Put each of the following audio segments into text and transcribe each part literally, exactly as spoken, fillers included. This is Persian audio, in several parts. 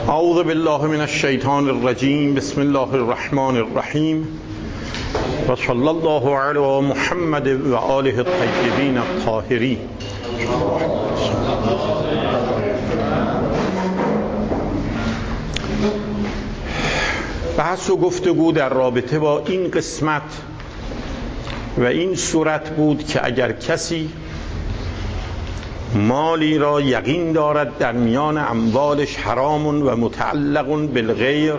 اعوذ بالله من الشیطان الرجیم. بسم الله الرحمن الرحیم و صلی الله علی محمد و آله الطیبین الطاهرین. بحث و گفتگو در رابطه با این قسمت و این صورت بود که اگر کسی مالی را یقین دارد در میان اموالش حرام و متعلق بالغیر،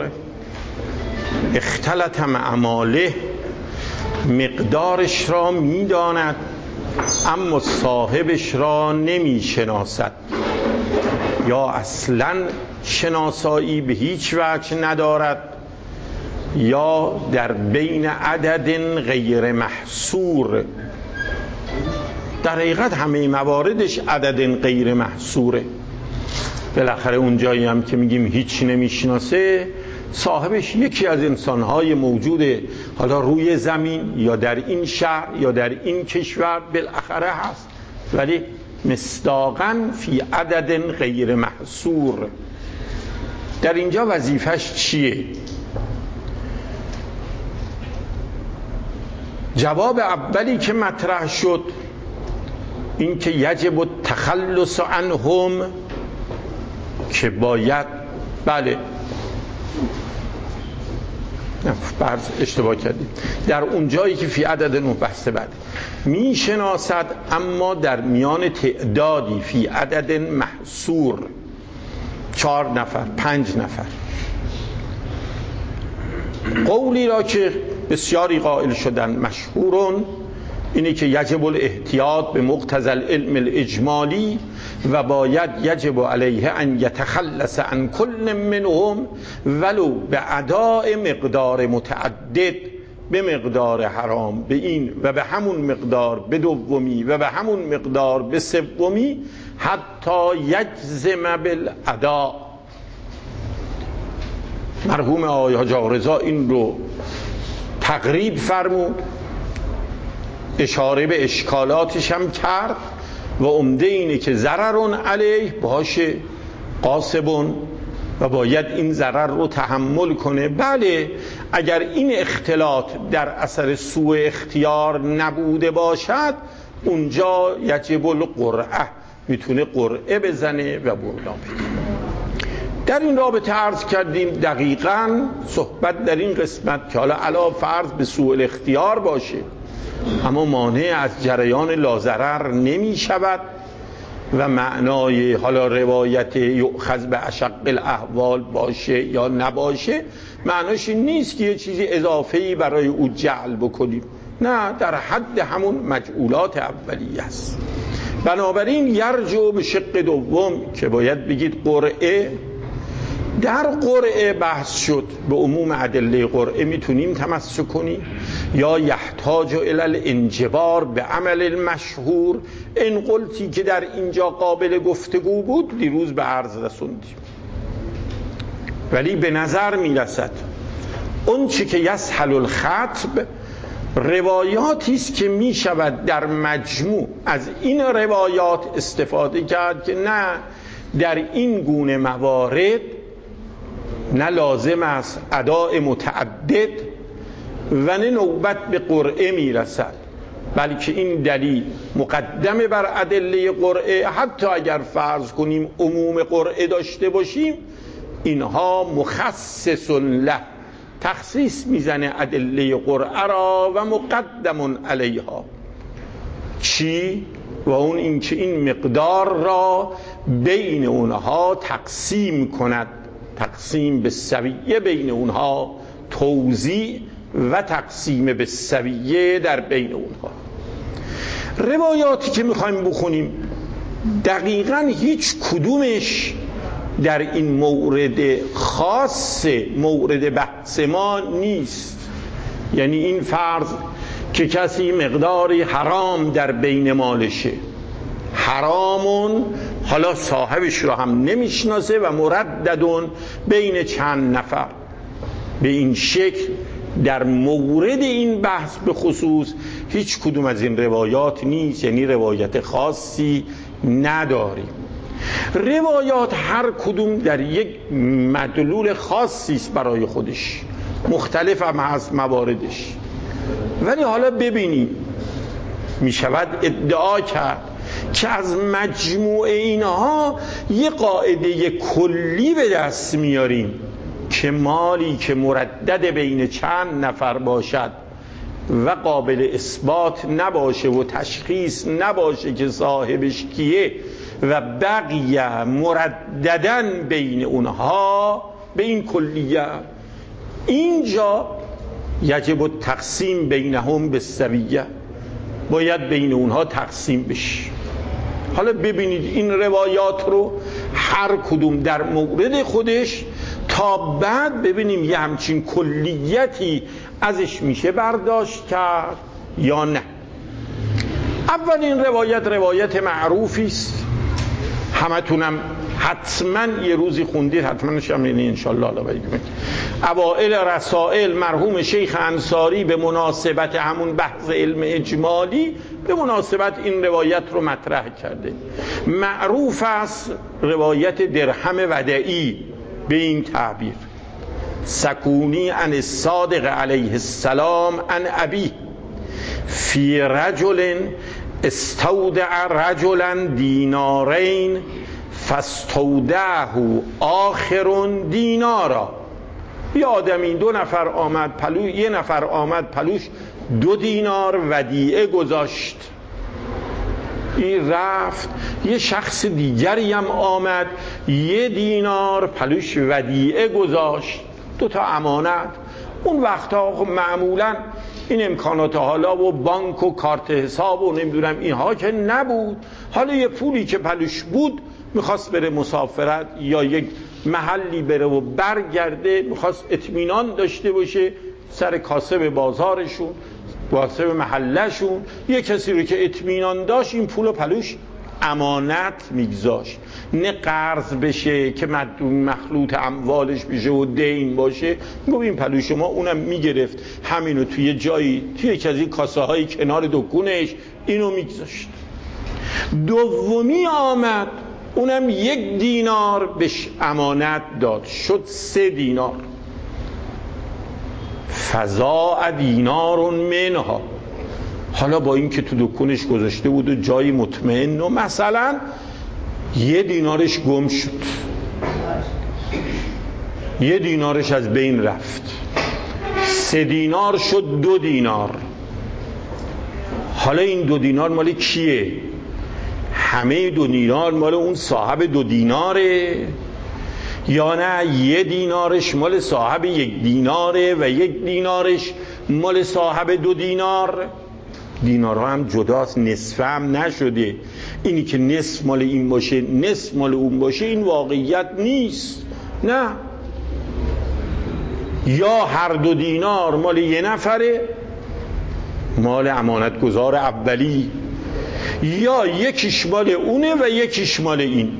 اختلط مع ماله، مقدارش را میداند اما صاحبش را نمیشناسد یا اصلا شناسایی به هیچ وجه ندارد یا در بین عدد غیر محصور، در حقیقت همه مواردش عدد غیر محصوره. بالاخره اون جایی هم که میگیم هیچ نمیشناسه، صاحبش یکی از انسانهای موجود حالا روی زمین یا در این شهر یا در این کشور بالاخره هست، ولی مصداقاً فی عدد غیر محصور. در اینجا وظیفش چیه؟ جواب اولی که مطرح شد این که یجب التخلص عنهم، که باید بله فرض اشتباه کردیم در اون جایی که فی عدد نه بحث بعد میشناسد اما در میان تعدادی فی عدد محصور، چهار نفر پنج نفر. قولی را که بسیاری قائل شدن مشهورون اینه که یجب الاحتیاط به مقتضی العلم الاجمالی و باید یجب علیه ان یتخلص عن کل منهم ولو به اداء مقدار متعدد، به مقدار حرام به این و به همون مقدار به دومی و به همون مقدار به سومی، حتی یجزم بالاداء. مرحوم آقای حاج آقا رضا این رو تقریب فرمود، اشاره به اشکالاتش هم کرد و عمده اینه که ضررون علیه باشه قاسبون و باید این ضرر رو تحمل کنه. بله اگر این اختلاط در اثر سوء اختیار نبوده باشد اونجا یجب القرعه، میتونه قرعه بزنه و برنا بده. در این رابطه عرض کردیم دقیقاً صحبت در این قسمت که حالا علا فرض به سوء الاختیار باشه اما مانع از جریان لازرر نمی شود و معنای حالا روایت یؤخذ به اشق الاحوال باشه یا نباشه معناش این نیست که یه چیزی اضافه‌ای برای او جعل بکنیم، نه، در حد همون مجعولات اولیه است. بنابراین یرجع به شق دوم که باید بگید قرعه. در قرعه بحث شد به عموم ادله قرعه میتونیم تمسک کنیم یا یحتاج الی الانجبار به عمل المشهور. این قلتی که در اینجا قابل گفتگو بود دیروز به عرض رسوندیم، ولی به نظر میرسد اون چی که یسهل الخطب روایاتی است که میشود در مجموع از این روایات استفاده کرد که نه در این گونه موارد نه لازم است اداء متعدد و نه نوبت به قرعه میرسد، بلکه این دلیل مقدمه بر ادله قرعه. حتی اگر فرض کنیم عموم قرعه داشته باشیم اینها مخصص له، تخصیص میزنه ادله قرعه را و مقدم علیها. چی؟ و اون این که این مقدار را بین اونها تقسیم کند، تقسیم به سویه بین اونها، توزیع و تقسیم به سویه در بین اونها. روایاتی که میخوایم بخونیم دقیقاً هیچ کدومش در این مورد خاص مورد بحث ما نیست. یعنی این فرض که کسی مقداری حرام در بین مالشه، حرامون حالا صاحبش رو هم نمیشناسه و مرددون بین چند نفر، به این شکل در مورد این بحث به خصوص هیچ کدوم از این روایات نیست، یعنی روایت خاصی نداریم. روایات هر کدوم در یک مدلول خاصی است برای خودش، مختلف هم از مواردش. ولی حالا ببینیم می شود ادعا کرد که از مجموع اینها یه قاعده کلی به دست میاریم که مالی که مردد بین چند نفر باشد و قابل اثبات نباشه و تشخیص نباشه که صاحبش کیه و بقیه مرددن بین اونها به این کلیه، اینجا یجب التقسیم بینهم بالسویه، باید بین اونها تقسیم بشه. حالا ببینید این روایات رو هر کدوم در مورد خودش تا بعد ببینیم یه همچین کلیتی ازش میشه برداشت کرد یا نه. اولین روایت روایت معروفی است، همتونم حتما یه روزی خوندید، حتما شاملین انشالله. الله بگیم اوائل رسائل مرحوم شیخ انصاری به مناسبت همون بحث علم اجمالی به مناسبت این روایت رو مطرح کرده. معروف است روایت درهم ودعی به این تعبیر: سکونی عن الصادق علیه السلام عن ابی فی رجل استودع رجلا دینارین فاستودعه آخر دینارا. یه آدمی دو نفر آمد پلو یه نفر آمد پلوش دو دینار ودیعه گذاشت، این رفت. یه شخص دیگری هم آمد یه دینار پلوش ودیعه گذاشت، دو تا امانت. اون وقتا معمولا این امکانات حالا و بانک و کارت حساب و نمیدونم اینها که نبود. حالا یه پولی که پلوش بود میخواست بره مسافرت یا یک محلی بره و برگرده، میخواست اطمینان داشته باشه سر کاسب بازارشون، کاسب محلشون، یه کسی رو که اطمینان داشت این پول پلوش امانت میگذاشت، نه قرض بشه که مخلوط اموالش بشه و دین باشه. گفت این پلوش شما، اونم میگرفت همینو توی جایی توی یکی از این کاسه های کنار دکونش اینو میگذاشت. دومی آمد اونم یک دینار بهش امانت داد، شد سه دینار. فضاء دینار منها، حالا با این که تو دکونش گذاشته بود و جایی مطمئن و مثلا یه دینارش گم شد، یه دینارش از بین رفت، سه دینار شد دو دینار. حالا این دو دینار مال کیه؟ همه دو دینار مال اون صاحب دو دیناره یا نه یه دینارش مال صاحب یک دیناره و یک دینارش مال صاحب دو دینار؟ دینارها هم جداست، نصف هم نشده. اینی که نصف مال این باشه نصف مال اون باشه این واقعیت نیست، نه. یا هر دو دینار مال یه نفره، مال امانت گذار اولی، یا یکیش مال اونه و یکیش مال این.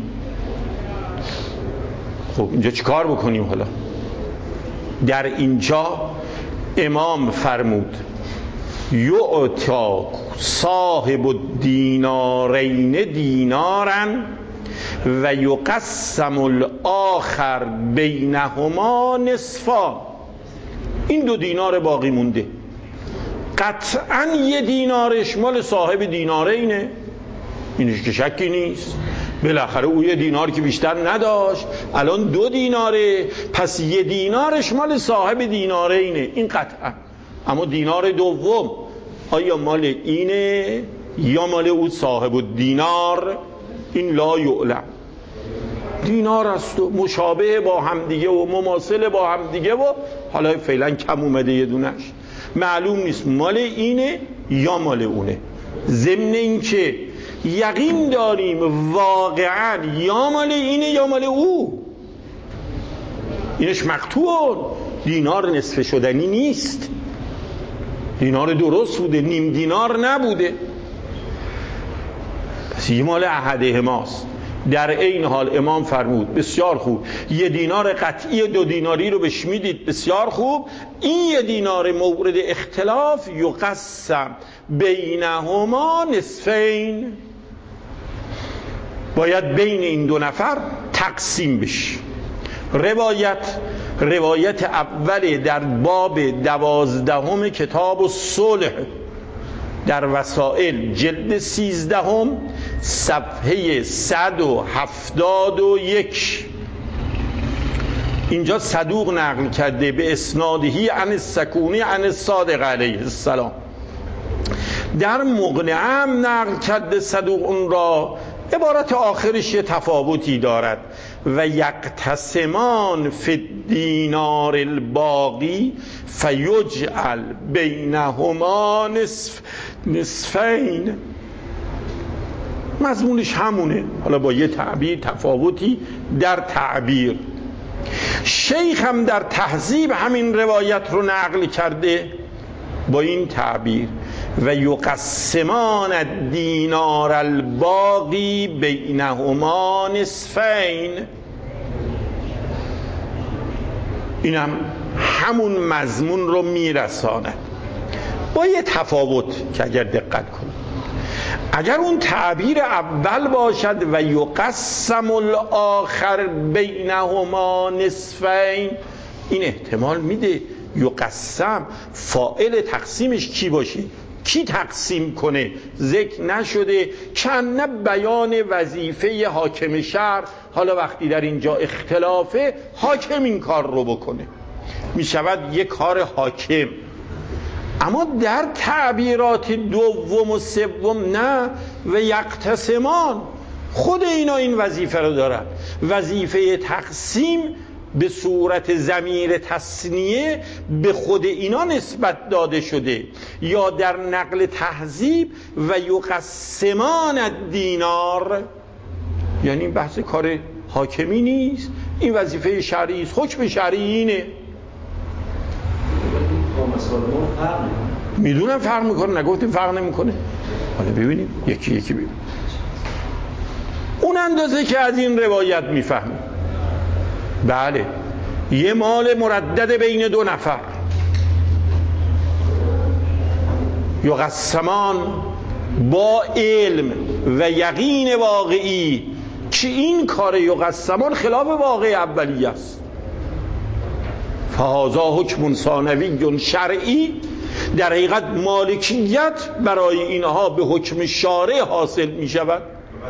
خب اینجا چی کار بکنیم؟ حالا در اینجا امام فرمود یعطا صاحب الدینارین دینارن و یقسم الاخر بینهما نصفان. این دو دینار باقی مونده، قطعا یه دینارش مال صاحب دینارینه، اینش که شکی نیست. بالاخره او یه دینار که بیشتر نداشت الان دو دیناره، پس یه دینارش مال صاحب دینارینه، این قطعا. اما دینار دوم آیا مال اینه یا مال او صاحب الدینار؟ این لا یعلم. دینار است و مشابه با هم دیگه و مماثل با هم دیگه و حالا فعلا کم اومده یه دونش، معلوم نیست مال اینه یا مال اونه. ضمن این که یقین داریم واقعا یا مال اینه یا مال او، اینش مقطوع، دینار نصف شدنی نیست، دینار درست بوده، نیم دینار نبوده، پس یه مال احدهماست. در این حال امام فرمود بسیار خوب، یه دینار قطعی دو دیناری رو بهش میدید، بسیار خوب. این یه دینار مورد اختلاف یقسم بینهما نصفین، باید بین این دو نفر تقسیم بشه. روایت روایت اول در باب دوازدهم کتاب الصلح در وسائل جلد سیزدهم صفحه صد و هفتاد و یک. اینجا صدوق نقل کرده به اسنادهی عن السکونی عن الصادق علیه السلام. در مقنعه نقل کرده صدوق اون را، عبارت آخرش یه تفاوتی دارد. و یقتسمان فی الدینار الباقی فیجعل بینهما نصف نصفین. مضمونش همونه، حالا با یه تعبیر تفاوتی در تعبیر. شیخ هم در تهذیب همین روایت رو نقل کرده با این تعبیر: و یقسمان الدینار الباقی بینهما نصفین. این هم همون مضمون رو میرساند با یه تفاوت که اگر دقت کنید، اگر اون تعبیر اول باشد و یقسم الاخر بینهما نصفین، این احتمال میده یقسم فاعل تقسیمش کی باشه، کی تقسیم کنه ذکر نشده. کنه بیان وظیفه حاکم شهر، حالا وقتی در اینجا اختلافه حاکم این کار رو بکنه، میشود یک کار حاکم. اما در تعبیرات دوم و سوم نه، و یقتسمان خود اینا این وظیفه رو دارن. وظیفه تقسیم به صورت ضمیر تثنیه به خود اینا نسبت داده شده. یا در نقل تهذیب و یقسمان الدینار، یعنی بحث کار حاکمی نیست، این وظیفه شرعی است، حکم شرعی اینه. میدونم فرق میکنه، نگفتیم فرق نمیکنه. حالا ببینیم یکی یکی ببینیم. اون اندازه که از این روایت میفهمیم، بله یه مال مردد بین دو نفر، یقسمان با علم و یقین واقعی که این کار یقسمان خلاف واقع اولیه است. فهذا حکم ثانوی شرعی، در حقیقت مالکیت برای اینها به حکم شارع حاصل می شود.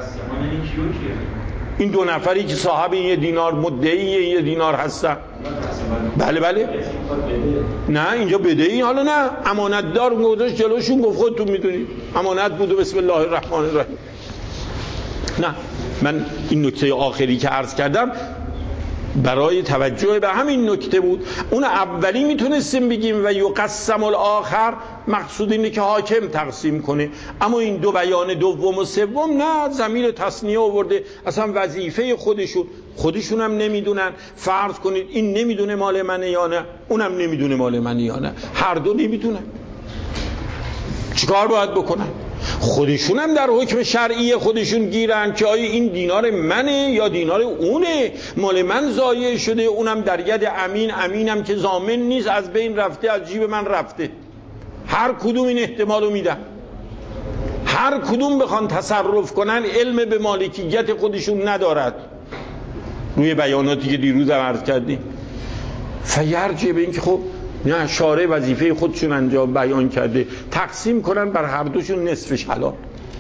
این دو نفری که صاحب یه دینار مدعی یه دینار هستن، بله بله نه اینجا بدهی، حالا نه امانت دار گذاشت جلوشون گفت خودتون میدونید امانت بود و بسم الله الرحمن الرحیم. نه، من این نکته آخری که عرض کردم برای توجه به همین نکته بود. اون اولی میتونستیم بگیم و یقسم الاخر، مقصود اینه که حاکم تقسیم کنه. اما این دو بیان دوم و سوم نه، ضمیر تثنیه آورده، اصلا وظیفه خودشون خودشون هم نمیدونن. فرض کنید این نمیدونه مال منه یا نه، اونم نمیدونه مال منه یا نه، هر دو نمیدونن، چیکار باید بکنن؟ خودشون هم در حکم شرعی خودشون گیرن که آیا این دینار منه یا دینار اونه، مال من ضایع شده، اونم در ید امین، امینم که ضامن نیست، از بین رفته، از جیب من رفته. هر کدوم این احتمالو میدن، هر کدوم بخوان تصرف کنن علم به مالکیت خودشون ندارد. روی بیاناتی که دیروز هم عرض کردیم فیرجه به این که خب نه، شارع وظیفه خودشون انجام بیان کرده، تقسیم کنن بر هر دوشون نصفش حلال.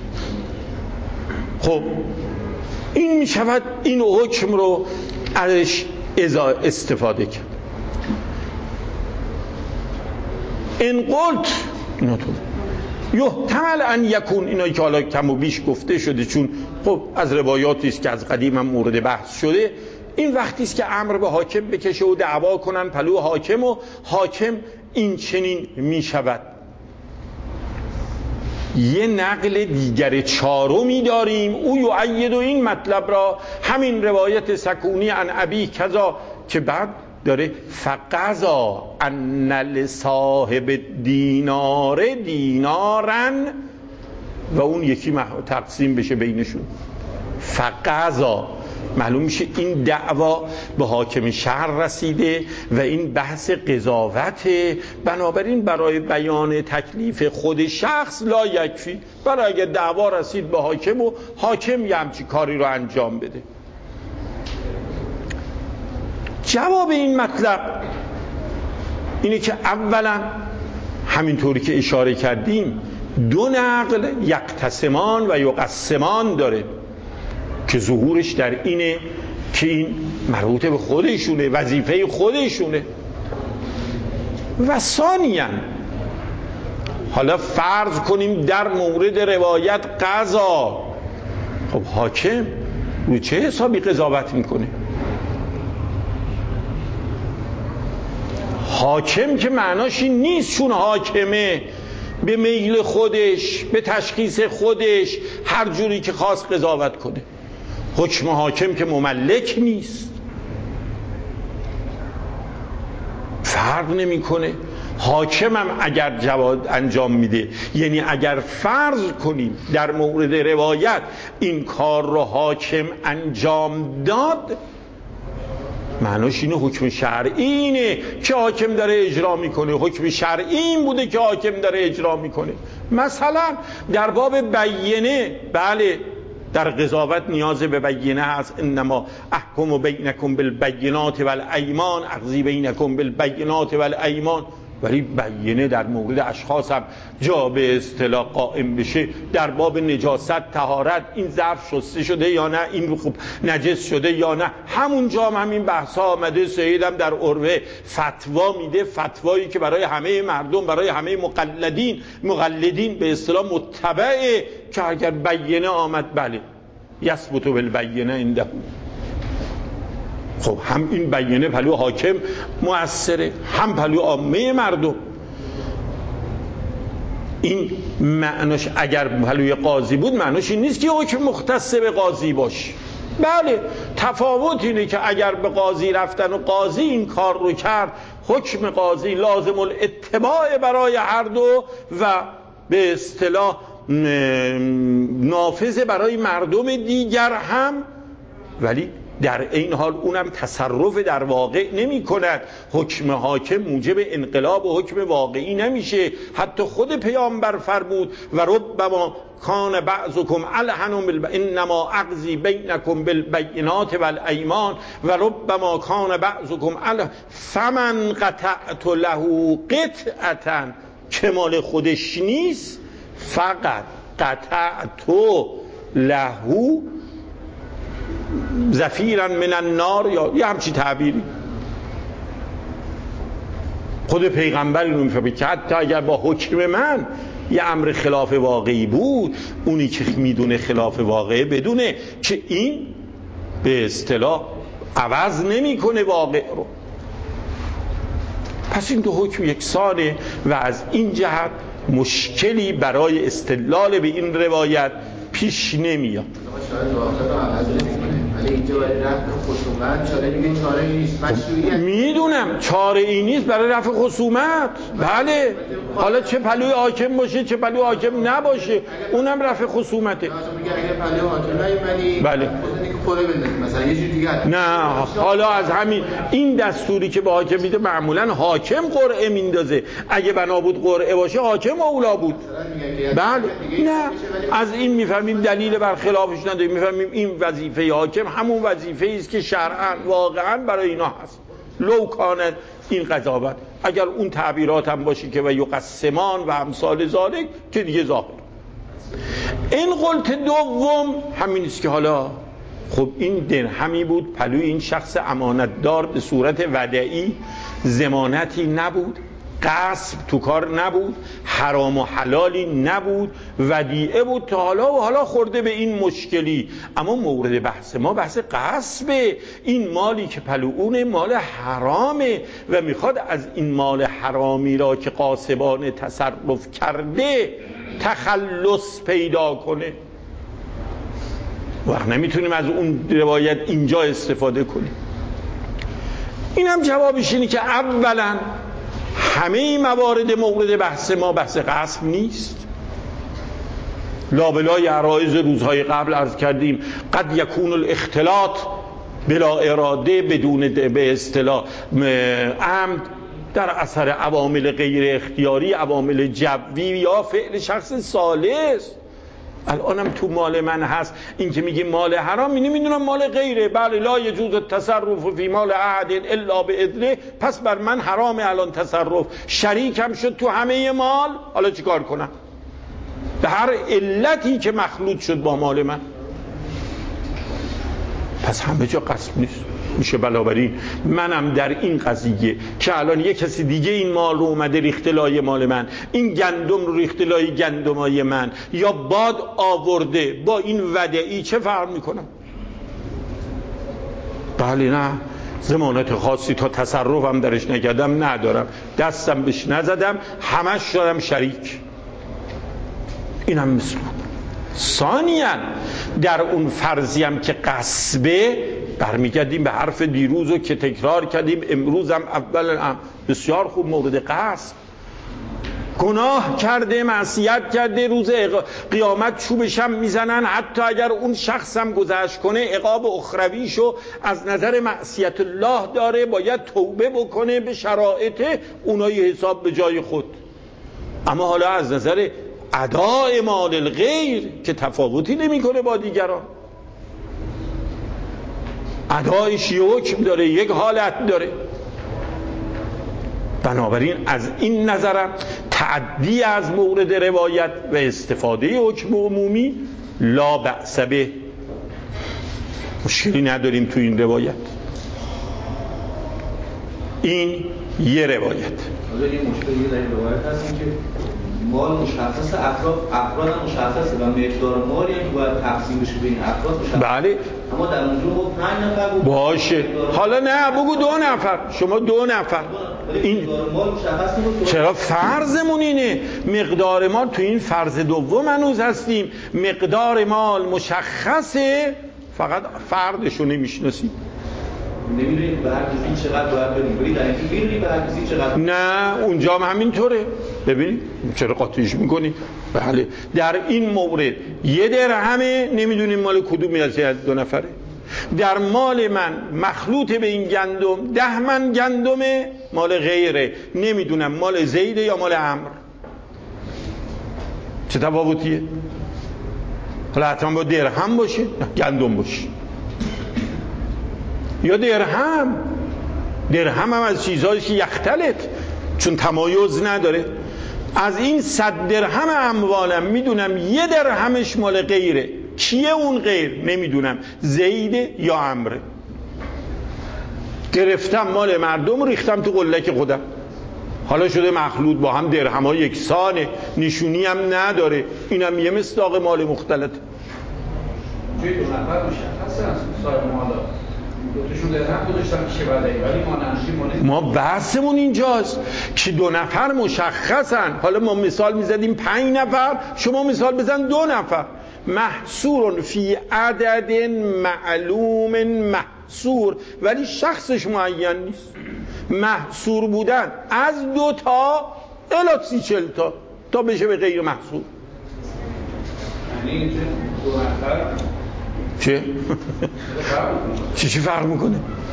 خب این می شود این حکم رو ازش استفاده کرد. این قلت اینا تو یحتمل ان یکون، اینا که حالا کم و بیش گفته شده چون خب از روایاتی است که از قدیم هم مورد بحث شده، این وقتی است که امر به حاکم بکشه و دعوا کنن پلو حاکم و حاکم این چنین می شود. یه نقل دیگر چهارمی داریم، او یؤید این مطلب را، همین روایت سکونی عن ابی کذا که بعد داره فقضا ان لصاحب دینار دینارن و اون یکی تقسیم بشه بینشون. فقضا معلوم میشه این دعوا به حاکم شهر رسیده و این بحث قضاوته. بنابراین برای بیان تکلیف خود شخص لا یکفی، برای اگه دعوا رسید به حاکم و حاکم یه همچی کاری رو انجام بده. جواب این مطلب اینه که اولا همینطوری که اشاره کردیم دو نقل یقتسمان و یقسمان داره که ظهورش در اینه که این مربوط به خودشونه، وظیفه خودشونه. و ثانیاً حالا فرض کنیم در مورد روایت قضا، خب حاکم رو چه حسابی قضاوت میکنه؟ حاکم که معناش این نیست چون حاکمه به میل خودش، به تشخیص خودش هر جوری که خواست قضاوت کنه. حکم حاکم که مملک نیست، فرق نمیکنه. حاکم هم اگر جواد انجام میده، یعنی اگر فرض کنیم در مورد روایت این کار رو حاکم انجام داد، معناش اینه حکم شرعی اینه که حاکم داره اجرا میکنه، حکم شرعی این بوده که حاکم داره اجرا میکنه. مثلا در باب بینه، بله در قضاوت نیاز به بینه هست. انما احکم بینکم بالبینات والایمان، اقضی بینکم بالبینات والایمان. ولی بینه در مورد اشخاص هم جا به اصطلاح قائم بشه. در باب نجاست، طهارت، این ظرف شسته شده یا نه، این خوب نجس شده یا نه، همونجا هم همین بحثا آمده. سیدم در عروه فتوا میده، فتوایی که برای همه مردم، برای همه مقلدین مقلدین به اصطلاح متبعه، که اگر بینه آمد بله یثبت بالبینه عنده. خب هم این بینه پلو حاکم مؤثره، هم پلو عامه مردم. این معناش اگر پلوی قاضی بود معناش این نیست که حکم مختص به قاضی باشه. بله تفاوت اینه که اگر به قاضی رفتن و قاضی این کار رو کرد، حکم قاضی لازم الاتباع برای هر دو و به اصطلاح نافذ برای مردم دیگر هم، ولی در این حال اونم تصرف در واقع نمی کند. حکم حاکم موجب انقلاب و حکم واقعی نمیشه. حتی خود پیامبر فرمود و ربما کان بعضکم الحن بال انما اقضی بینکم بالبینات والایمان و ربما کان بعضکم الحن فمن قطعت له قطعتا که مال خودش نیست، فقط قطعت له زفیرا من النار، یا یه همچی تعبیری. خود پیغمبر اینو میفهمه که حتی اگر با حکم من یه امر خلاف واقعی بود، اونی که میدونه خلاف واقعه بدونه که این به اصطلاح عوض نمیکنه واقع رو. پس این دو حکم یکسانه و از این جهت مشکلی برای استدلال به این روایت پیش نمیاد. میدونم چاره ای نیست برای رفع خصومت. بله حالا چه پلوی حاکم باشه چه پلوی حاکم نباشه، اونم رفع خصومته. بله نه حالا از همین این دستوری که به حاکم میده معمولا حاکم قرعه میندازه. اگه بنا بود قرعه باشه حاکم اولا بود. بله نه از این میفهمیم دلیل بر خلافش نداریم، میفهمیم این وظیفه حاکم همون وظیفه است که شرعاً واقعاً برای اینا هست. لو کانت این قضاوت، اگر اون تعبیرات هم باشه که و یقسمان و امثال ذالک که دیگه ظاهر. این قلت دوم همین است که حالا خب این درهمی بود پلوی این شخص امانتدار به صورت ودعی، ضمانتی نبود، غصب تو کار نبود، حرام و حلالی نبود، ودیعه بود تا حالا و حالا خورده به این مشکلی. اما مورد بحث ما بحث غصبه. این مالی که پلوونه مال حرامه و میخواد از این مال حرامی را که غاصبانه تصرف کرده تخلص پیدا کنه. وقت نمیتونیم از اون روایت اینجا استفاده کنیم. این هم جوابش اینه که اولا همه موارد مورد بحث ما بحث غصب نیست. لابلای عرایض روزهای قبل عرض کردیم قد یکون الاختلاط بلا اراده بدون به اصطلاح عمد در اثر عوامل غیر اختیاری، عوامل جوی یا فعل شخص ثالث. الانم تو مال من هست، این که میگه مال حرام، اینی میدونم مال غیره، بله لا یجوز التصرف فی مال احد الا باذنه، پس بر من حرامه الان تصرف. شریکم شد تو همه مال، حالا چیکار کنم؟ به هر علتی که مخلوط شد با مال من، پس همه جا قصد نیست میشه. بنابراین منم در این قضیه که الان یک کسی دیگه این مال رو اومده ریخته لای مال من، این گندم رو ریخته لای گندمای من، یا باد آورده، با این ودعی چه فرق میکنم؟ بله نه، ضمانت خاصی تا تصرفم درش نکردم ندارم، دستم بهش نزدم، همش شدم شریک. اینم مثل ثانیاً در اون فرضی هم که قصبه، برمیگردیم به حرف دیروز که تکرار کردیم امروز هم اول هم بسیار خوب، مورد قصب. گناه کرده، معصیت کرده، روز قیامت چوبش هم میزنن، حتی اگر اون شخص هم گذشت کنه عقاب اخرویشو از نظر معصیت الله داره، باید توبه بکنه به شرایط اونای حساب به جای خود. اما حالا از نظر اداء مال الغیر که تفاوتی نمیکنه با دیگران، ادایش یک حکم داره، یک حالت داره. بنابراین از این نظرم تعدی از مورد روایت و استفاده حکم عمومی لا بأس به، مشکلی نداریم تو این روایت. این یه روایت. حالا این مشکلی در این روایت هست که مال مشخص، افراد افراد مشخصه و مقدار مالی که باید تقسیم بشه بین افراد مشخصه. بله. اما در اونجا با پنج نفر بود باشه. حالا نه بگو دو نفر، شما دو نفر. این مال مشخص نبود. چرا فرضمون اینه؟ مقدار مال تو این فرض دوم هنوز هستیم. مقدار مال مشخصه، فقط فردشو نمیشناسیم. نمیدونید به هر کسی چقدر باید بدیم، ولی در این میدونید به هر کسی چقدر. نه اونجا هم همینطوره. ببینید چرا قاطیش میکنی؟ بله در این مورد یه درهمه، نمیدونیم مال کدومی از دو نفره. در مال من مخلوط به این گندم ده من گندمه، مال غیره، نمیدونم مال زیده یا مال عمرو. چه تفاوتیه؟ حالا حتما با درهم باشه، گندم باشه، یا درهم. درهم هم از چیزهایی که یختلط، چون تمایز نداره. از این صد درهم اموالم میدونم یه درهمش مال غیره. کیه اون غیر؟ نمیدونم، زیده یا عمره. گرفتم مال مردم ریختم تو قلک خودم، حالا شده مخلوط با هم، درهم ها یکسانه، نشونی هم نداره. اینم یه مصداق مال مختلط. توی دو نفر مشخص هست صاحب مالا، دوتاشون درهم گذاشتن میشه بدهی، ولی ماننشی مال ما بحثمون اینجاست که دو نفر مشخصن. حالا ما مثال میزدیم پنج نفر، شما مثال بزن دو نفر. محصور فی عدد معلوم محصور، ولی شخصش معین نیست. محصور بودن از دو تا الی سی چل تا تا بشه به غیر محصور. یعنی اینجا دو نفر چه؟ چی چی فرق میکنه؟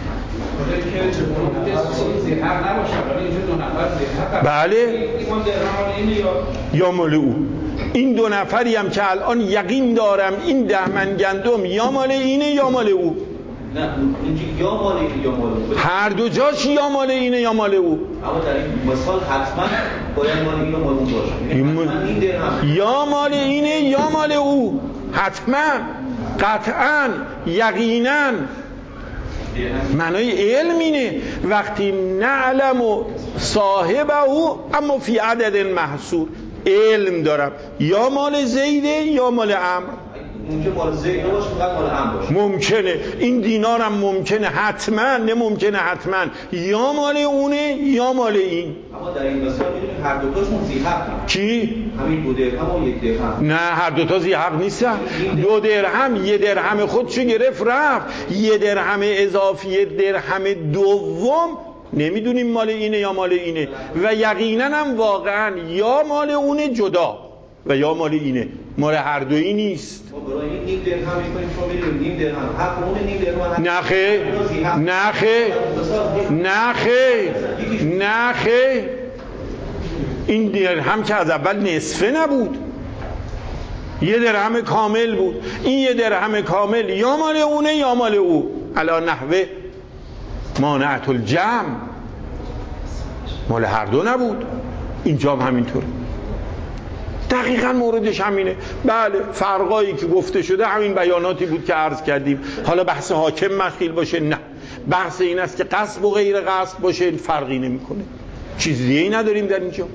بله یا مال او. این دو نفری هم که الان یقین دارم این ده من گندم یا مال اینه یا مال او. نه اینجا یا مال اینه یا مال او، هر دو جاش یا مال اینه یا مال او. اما در این مثال حتما باید مال اینه یا مال اون باشه. این درهم یا مال اینه یا مال او، حتما، قطعا، یقینا. معنای علم اینه وقتی نعلم و صاحبه او اما فی عدد محصور، علم دارم یا مال زیده یا مال عمرو. ممکنه مال زید باشه فقط مال عمرو باشه، ممکنه این دینارم ممکنه حتما، نه ممکنه حتما یا مال اونه یا مال این. اما در این مثال می‌بینیم هر دو تاشون ذی حق. کی؟ همین دو درهم و یک درهم. نه هر دو تا ذی حق نیستن. دو درهم یه درهم خودشو گرفت رفت، یه درهم اضافی درهم دوم نمیدونیم مال اینه یا مال اینه، و یقینا هم واقعا یا مال اونه جدا و یا مال اینه. مال هر دویی نیست. ما برای نیم درهم می‌کنیم شما می‌رید نیم درهم حق اون نیم درهم نه خیر نه خیر نه خیر نه خیر این درهم که از اول نصفه نبود، یه درهم کامل بود. این یه درهم کامل یا مال اونه یا مال او، علی نحوه مانعت الجمع، مال هر دو نبود. اینجا هم همینطوره، دقیقا موردش همینه. بله فرقایی که گفته شده همین بیاناتی بود که عرض کردیم. حالا بحث حاکم مخیل باشه نه، بحث این است که قصب و غیر قصب باشه فرقی نمیکنه، چیز دیگه ای نداریم در اینجا.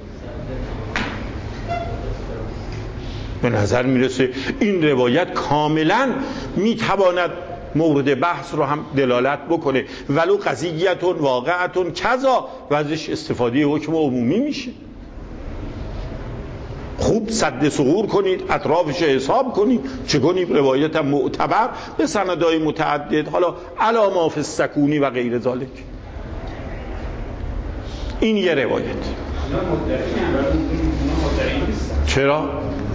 به نظر میرسه این روایت کاملا میتواند مورد بحث رو هم دلالت بکنه، ولو قضیتون واقعتون کذا و ازش استفاده حکم عمومی میشه. خوب سد ثغور کنید، اطرافش حساب کنید، چه کنید روایت هم معتبر به سندهای متعدد، حالا علی ما فی السکونی و غیر ذالک. این یه روایت. چرا؟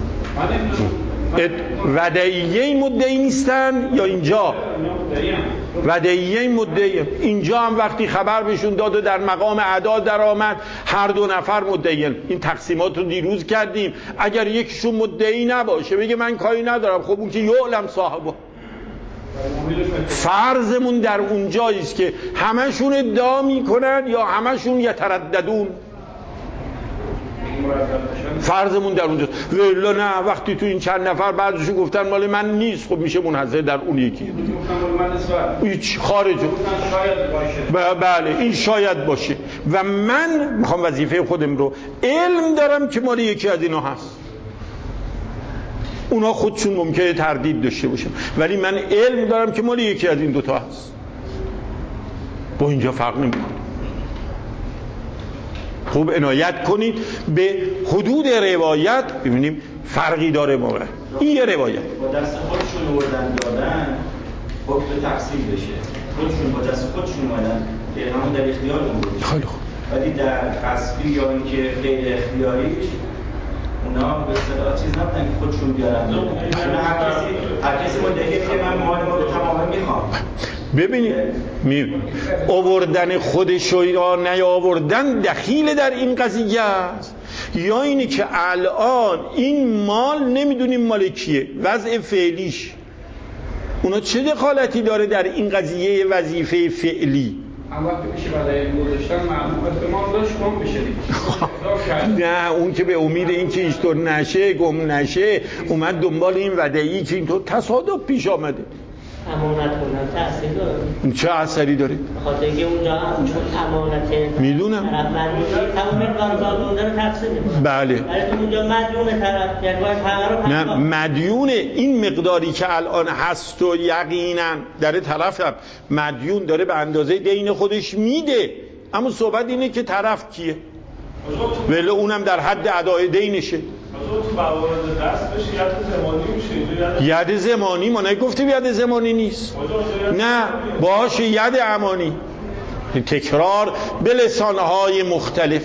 ودعیه این مدعی نیستن یا اینجا؟ ودعیه این مدعی. اینجا هم وقتی خبر بهشون داد و در مقام ادا در آمد هر دو نفر مدعیان. این تقسیمات رو دیروز کردیم. اگر یکیشون مدعی نباشه بگه من کاری ندارم، خب اون که یعلم صاحبه. فرضمون در اونجاییست که همشون ادعا میکنن یا همشون یترددون. فرضمون در اونجاست. ولی نه وقتی تو این چند نفر بعضیشون گفتن مال من نیست، خب میشه منحصر در اون یکی. هیچ خارج. بله این شاید باشه و من میخوام وظیفه خودم رو علم دارم که مال یکی از اینا هست. اونا خودشون ممکنه تردید داشته باشن ولی من علم دارم که مال یکی از این دوتا هست. با اینجا فرق نمیکنه. خوب عنایت کنید به حدود روایت، ببینیم فرقی داره موقع. این یه روایت با دست خودشون آوردن دادن حکم تقسیم بشه، خودشون با دست خودشون اومدن که همون در اختیار بود. خیلی خوب. ولی در قصبی یا اینکه غیر اختیاریش اونا به اصطلاح چیز نبودن که خودشون بیارن. هر کسی هر کسی مدعی که من مال ما رو تماما میخوام. ببینید می آوردن خودش یا نیاوردن دخیل در این قضیه است، یا اینی که الان این مال نمیدونیم مال کیه، وضع فعلیش اونا چه دخالتی داره در این قضیه وظیفه فعلی؟ هم وقتی میشه برای گذاشتن معلوم احتمال داشت گم بشه. نه اون که به امید این که اینطور نشه گم نشه اومد دنبال این ودعی که اینطور تصادف پیش آمده. امانت کنن تأثیر داره. چه اثری داره؟ بخاطر اینکه اونجا چون امانت میدونم طرف مدیون تمام مقدار زادونده رو تقسیم می‌کنه. بله. ولی اونجا مدیون طرف یعنی باید همه رو نه مدیون این مقداری که الان هست و یقینا در طرف هم مدیون داره به اندازه دین خودش میده، اما صحبت اینه که طرف کیه؟ ولی اونم در حد ادای دینشه. تو موارد دست بشه ید زمانی میشه. ید زمانی ما نگفتیم ید زمانی نیست. نه باشه ید امانی. تکرار به لسانهای مختلف.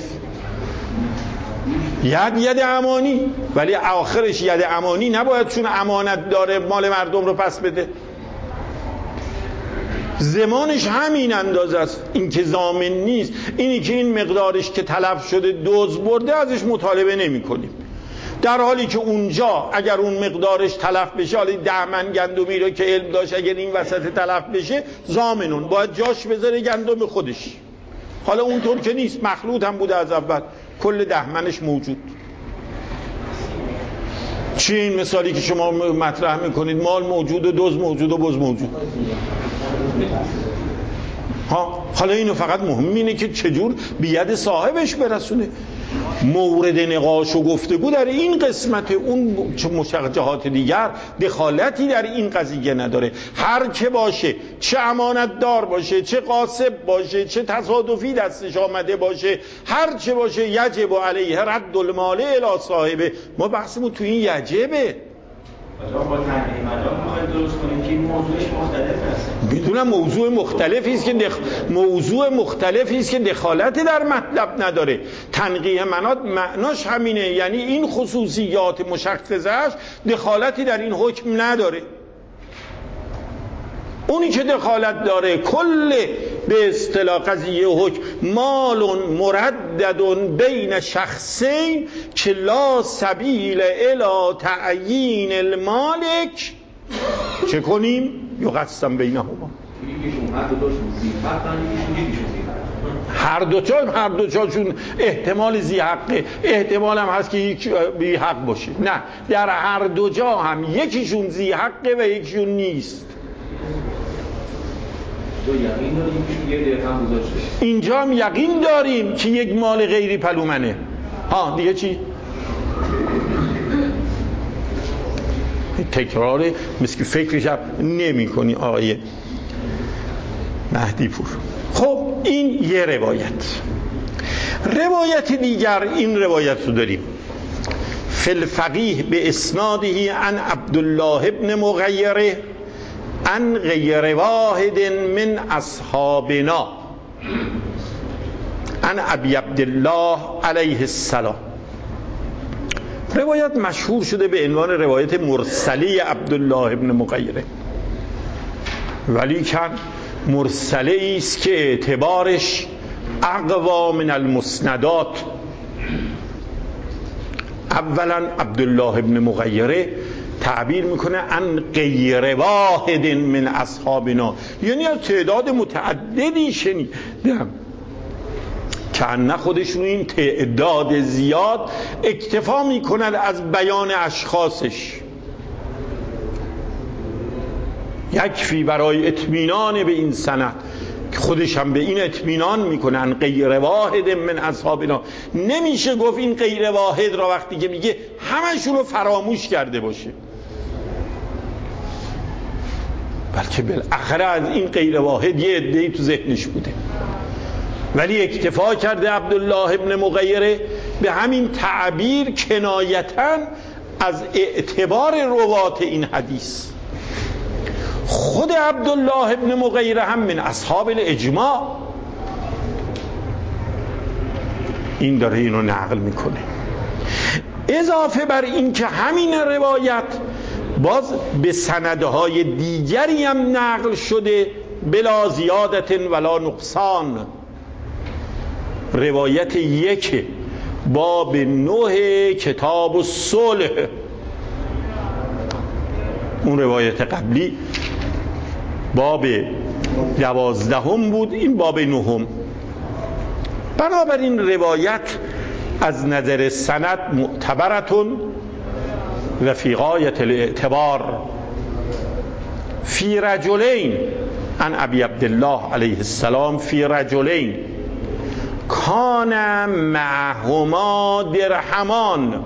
ید ید امانی، ولی آخرش ید امانی نباید چون امانت داره مال مردم رو پس بده. زمانش همین اندازه است. این که ضامن نیست، اینی که این مقدارش که تلف شده دوز برده ازش مطالبه نمی کنیم، در حالی که اونجا اگر اون مقدارش تلف بشه، حالا ده من گندمی رو که علم داشت اگر این وسط تلف بشه ضامنون باید جاش بذاره گندم خودش. حالا اونطور که نیست، مخلوط هم بوده از اول، کل ده منش موجود. چی این مثالی که شما مطرح میکنید مال موجود و دوز موجود و بز موجود؟ ها حالا اینو فقط مهم اینه که چجور بید صاحبش برسونه. مورد نقاش و گفتگو در این قسمت، اون مشجعات دیگر دخالتی در این قضیه نداره. هر که باشه، چه امانت دار باشه، چه قاسب باشه، چه تصادفی دستش آمده باشه، هر چه باشه یجب علیه رد المال الی صاحبه. ما بحثمون تو این یجبه. با تنهی مدام میخواید درست کنیم که ولی موضوعش مختلف هست. میدونم موضوع مختلفی است که دخ... موضوع مختلفی است که دخالتی در مطلب نداره. تنقیح منات معناش همینه، یعنی این خصوصیات مشخصش دخالتی در این حکم نداره. اونی که دخالت داره کل به اصطلاح قضیه حکم مال مردد بین شخصین که لا سبیل الی تعیین المالک چه کنیم؟ یقسم بینهما. هر دو تا هر دو تاشون احتمال زی حقه، احتمال هم هست که یک بی حق باشه. نه، در هر دو جا هم یکیشون زی حقه و یکیشون نیست. اینجا هم یقین داریم که یک مال غیری پلومنه. ها دیگه چی؟ تکراره مثل که فکرش هم نمی کنی آقای مهدی پور. خب این یه روایت. روایت دیگر این روایت رو داریم فی الفقیه به اسناده عن عبدالله ابن مغیره عن غیر واحد من اصحابنا عن ابی عبدالله علیه السلام. روایت مشهور شده به عنوان روایت مرسلی عبدالله ابن مغیره، ولی کن مرسله است که اعتبارش اقوا من المسندات. اولا عبدالله ابن مغیره تعبیر میکنه عن غیر واحد من اصحابنا، یعنی از تعداد متعددی شنیدم که نه خودشون این تعداد زیاد اکتفا میکنند از بیان اشخاصش. یکفی برای اطمینان به این سند که خودش هم به این اطمینان میکنن غیر واحد من اصحابنا. نمیشه گفت این غیر واحد را وقتی که میگه همشون رو فراموش کرده باشه، بلکه بالاخره از این غیر واحد یه عده‌ای تو ذهنش بوده، ولی اکتفا کرده عبدالله ابن مغیره به همین تعبیر کنایتاً از اعتبار روات این حدیث. خود عبدالله ابن مغیره هم من اصحاب الاجماع، این داره اینو نقل میکنه. اضافه بر این که همین روایت باز به سندهای دیگری هم نقل شده بلا زیادت ولا نقصان. روایت یک باب نه کتاب الصلح، اون روایت قبلی باب دوازدهم بود، این باب نهم. بنابراین روایت از نظر سند معتبرتون و فی غایت الاعتبار. فی رجلین عن ابی عبدالله علیه السلام فی رجلین کان معهما درهمان.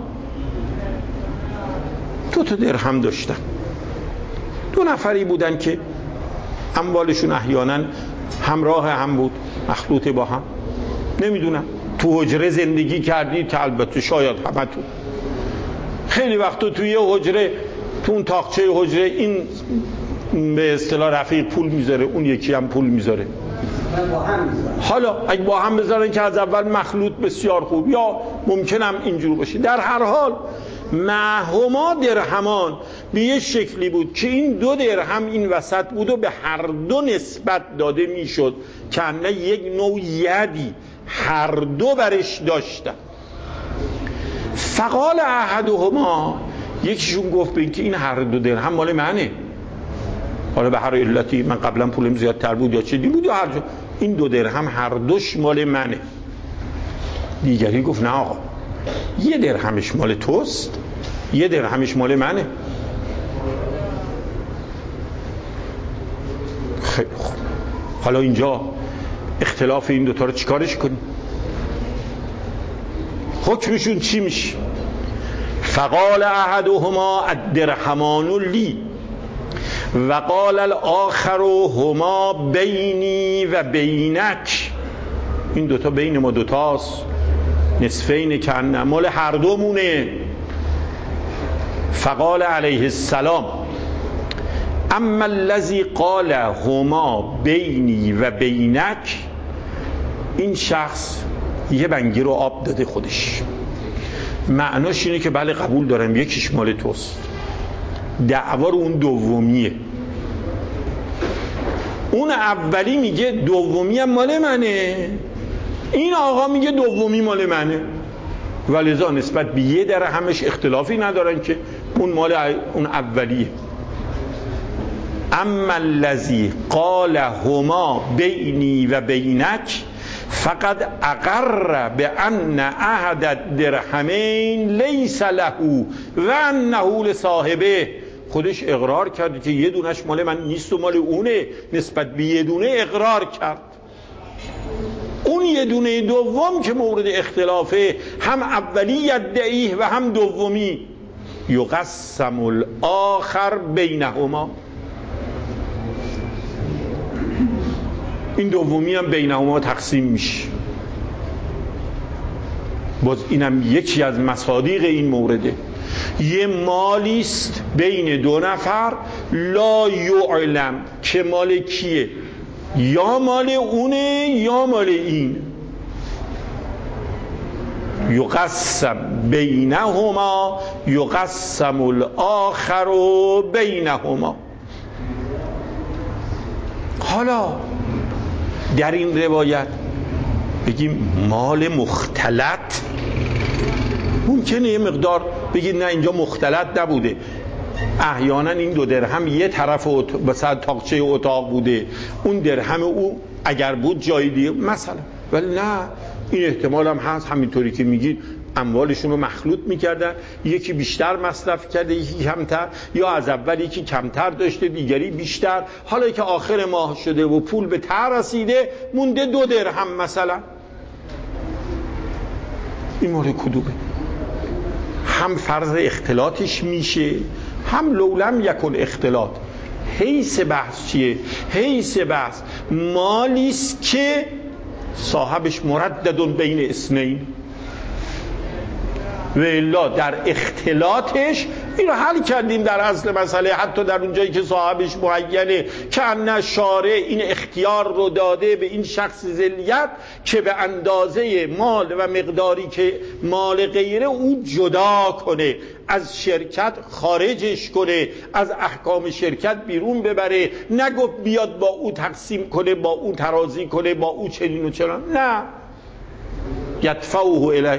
دو تا درهم داشتن، دو نفری بودن که اموالشون احیانا همراه هم بود، مخلوط با هم. نمیدونم تو حجره زندگی کردید که البته شاید همه تو خیلی وقتا توی یه حجره، تو اون تاقچه حجره این به اصطلاح رفیق پول میذاره، اون یکی هم پول میذاره. حالا اگه با هم بذارن که از اول مخلوط بسیار خوب، یا ممکنم اینجور باشه. در هر حال معهما درهمان به یه شکلی بود که این دو درهم این وسط بود و به هر دو نسبت داده میشد که انه یک نوع یدی هر دو برش داشتن. فقال احدهما، یکیشون گفت به این که این هر دو درهم مال منه، حالا به هر علتی، من قبلا پولم زیادتر بود یا چیزی بود یا هر جا، این دو درهم هر دوش مال منه. دیگری گفت نه آقا، یه درهمش مال توست، یه درهمش مال منه. خیلی خوب، حالا اینجا اختلاف این دوتا رو چیکارش کنیم؟ حکمشون چی میشه؟ فقال احدهما الدرهمان لی و قال الاخر هما بینی و بینک. این دوتا بین ما دوتاست، نصفین کن، مال هر دومونه. فقال علیه السلام اما الذی قال هما بینی و بینک، این شخص یه بنگی رو آب داده خودش، معناش اینه که بله قبول دارم یکیش مال توست، دعوا رو اون دومیه. اون اولی میگه دومی هم مال منه، این آقا میگه دومی مال منه، ولذا نسبت به یه درهمش اختلافی ندارن که اون مال اون اولیه. اما الذی قال هما بینی و بینک فقد اقر بان احد الدرهمین لیس له و انه لصاحبه، خودش اقرار کرد که یه دونش مال من نیست و مال اونه، نسبت به یه دونه اقرار کرد. اون یه دونه دوم که مورد اختلافه، هم اولی یدعیه و هم دومی، یقسم الاخر بینهما، این دومی هم بینهما تقسیم میشه. باز اینم یکی از مصادیق این مورده، یه مالیست بین دو نفر لا یعلم که مال کیه، یا مال اونه یا مال این. یقسم بینهما یقسم الاخر بینهما. حالا در این روایت بگیم مال مختلط، ممکنه یه مقدار بگید نه اینجا مختلط نبوده، احیانا این دو درهم یه طرف مثلا تاقچه اتاق بوده، اون درهم او اگر بود جای دیگه مثلا، ولی نه، این احتمال هم هست همینطوری که میگید اموالشون رو مخلوط میکردن، یکی بیشتر مصرف کرده یکی کمتر، یا از اول یکی کمتر داشته دیگری بیشتر، حالا که آخر ماه شده و پول به ته رسیده مونده دو درهم مثلا. این مال کدومه؟ هم فرض اختلاطش میشه، هم لولم یکن اختلاط. حیث بحث چیه؟ حیث بحث مالیست که صاحبش مرددون بین اثنین، و الا در اختلاطش این رو حل کردیم در اصل مسئله، حتی در اونجایی که صاحبش معینه که ان شارع این اختیار رو داده به این شخص ذلیت که به اندازه مال و مقداری که مال غیره او جدا کنه، از شرکت خارجش کنه، از احکام شرکت بیرون ببره، نگفت بیاد با او تقسیم کنه، با او ترازی کنه، با او چنین و چنان، نه، یدفعه الیه.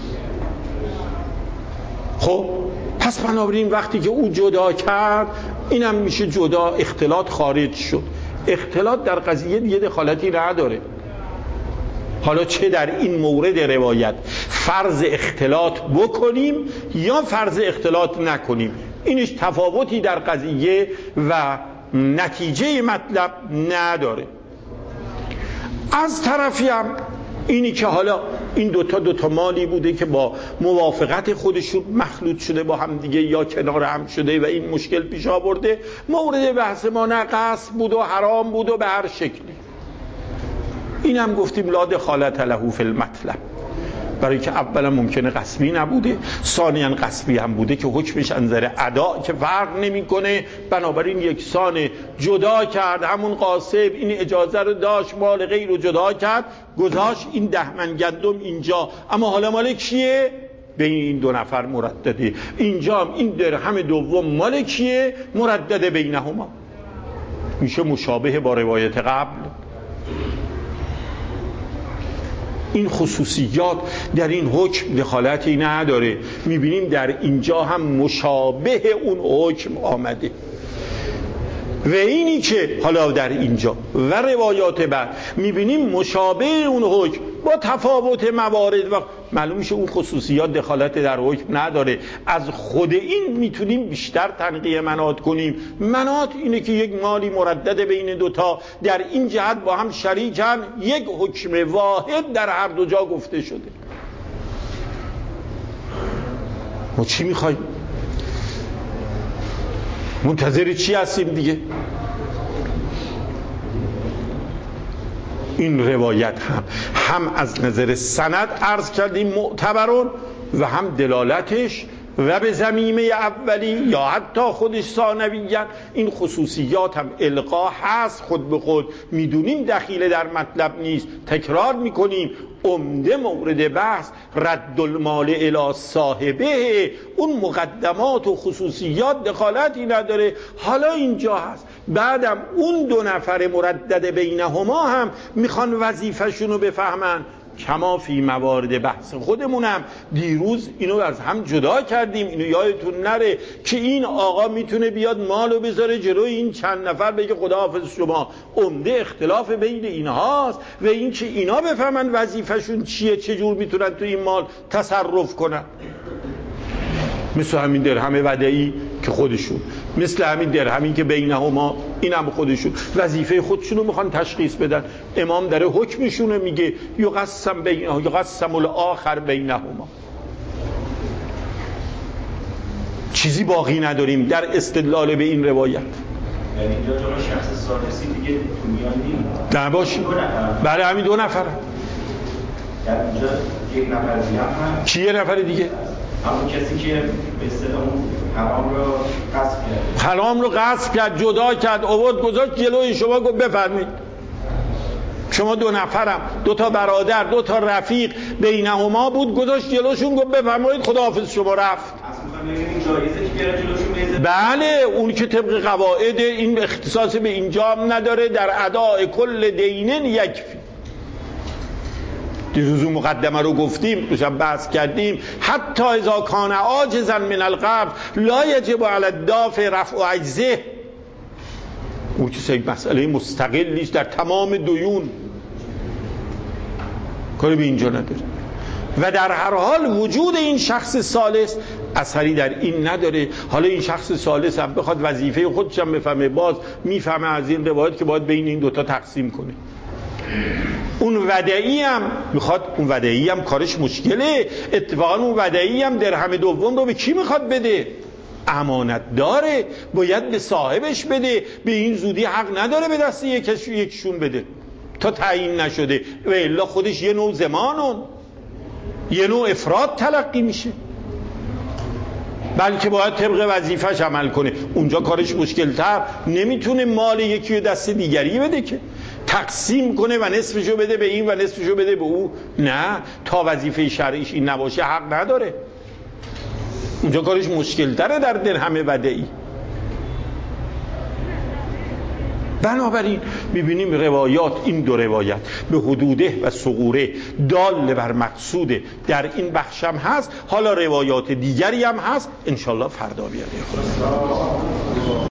خب پس بنابراین وقتی که او جدا کرد اینم میشه جدا، اختلاط خارج شد. اختلاط در قضیه دیگه دخالتی نداره. حالا چه در این مورد روایت فرض اختلاط بکنیم یا فرض اختلاط نکنیم، اینش تفاوتی در قضیه و نتیجه مطلب نداره. از طرفی هم اینی که حالا این دوتا دوتا مالی بوده که با موافقت خودشون مخلوط شده با هم دیگه یا کنار هم شده و این مشکل پیش آورده، مورد بحث ما نه قصد بود و حرام بود و به هر شکلی. این هم گفتیم لا دخالت له فی المطلب، برای که اولا ممکنه قسمی نبوده، ثانیاً قسمی هم بوده که حکمش انظر ادا که فرق نمیکنه، بنابراین یکسان جدا کرد. همون قاسب این اجازه رو داشت مال غیر رو جدا کرد، گذاشت این ده من گندم اینجا، اما حالا مال کیه؟ بین این دو نفر مردده. اینجا هم این درهم دوم مال کیه؟ مردده بینهما. میشه مشابه با روایت قبل. این خصوصیات در این حکم دخالتی نداره. میبینیم در اینجا هم مشابه اون حکم آمده. و اینی که حالا در اینجا و روایات بعد میبینیم مشابه اون حکم با تفاوت موارد، و معلوم میشه اون خصوصیات دخالت در حکم نداره. از خود این میتونیم بیشتر تنقیه منات کنیم. منات اینه که یک مالی مردد بین دوتا در این جهت با هم شریکن، یک حکم واحد در هر دو جا گفته شده. ما چی میخوایم؟ منتظر چی هستیم دیگه؟ این روایت هم هم از نظر سند عرض کردیم معتبرون و هم دلالتش و به ضمیمه اولی یا حتی خودش ثانویاً، این خصوصیات هم القا هست خود به خود، میدونیم دخیل در مطلب نیست، تکرار میکنیم. عمده مورد بحث رد المال الی صاحبه، اون مقدمات و خصوصیات دخالتی نداره. حالا اینجا هست بعدم اون دو نفر مردد بینهما هم میخوان وظیفه‌شون رو بفهمن. کما فی موارد بحث خودمونم دیروز اینو از هم جدا کردیم، اینو یادتون نره که این آقا میتونه بیاد مالو بذاره جلوی این چند نفر بگه خداحافظ شما. عمده اختلاف بین اینهاست و این که اینا بفهمن وظیفه‌شون چیه، چجور میتونن تو این مال تصرف کنن. مثل همین درهم ودعی که خودشون، مثل همین درهمی که بینهما این هم خودشون وظیفه خودشونو میخوان تشخیص بدن. امام داره حکمشونه میگه یقسم بینه یقسم الاخر بینهما. چیزی باقی نداریم در استدلال به این روایت. یعنی اینجا جلو شخص ثالثی دیگه تو میان نیست. نباشه. بله همین دو نفر. در اینجا یک نفر دیگه هم کیه نفر دیگه؟ همون کسی که به اصطلاح حرام رو غصب کرد. حرام رو غصب کرد، جدا کرد، آورد گذاشت جلوی شما، گفت بفرمایید. شما دو نفرم، دو تا برادر، دو تا رفیق بینهما بود، گذاشت جلوشون گفت بفرمایید خداحافظ شما، رفت. بله اون که طبق قواعد این اختصاص به اینجا هم نداره، در اداء کل دینن یکفی. دیروز اون مقدمه رو گفتیم، دوشم بحث کردیم. حتی اذا کان عاجزا من القبض لا یجب علی الدافع رفع عجزه. اون که یک مسئله مستقل نیست در تمام دیون، کاری به اینجا نداره. و در هر حال وجود این شخص ثالث اثری در این نداره. حالا این شخص ثالث هم بخواد وظیفه خودش هم بفهمه، باز میفهمه از این روایت که باید بین این دوتا تقسیم کنه. اون ودعی هم میخواد، اون ودعی هم کارش مشکله. اتفاقا اون ودعی هم درهم دوم رو به کی میخواد بده؟ امانت داره، باید به صاحبش بده. به این زودی حق نداره به دست یکش یکشون بده تا تعیین نشده، و الا خودش یه نوع زمانون، یه نوع افراد تلقی میشه، بلکه باید طبق وظیفه‌ش عمل کنه. اونجا کارش مشکل‌تر، نمیتونه مال یکی رو دست دیگری بده که تقسیم کنه و نصفشو بده به این و نصفشو بده به او. نه، تا وظیفه شرعیش این نباشه حق نداره. اونجا کارش مشکل‌تره در درهم ودعی. بنابراین میبینیم روایات، این دو روایت به حدوده و صغوره دال بر مقصوده در این بخشم هست. حالا روایات دیگری هم هست، انشالله فردا بیاد.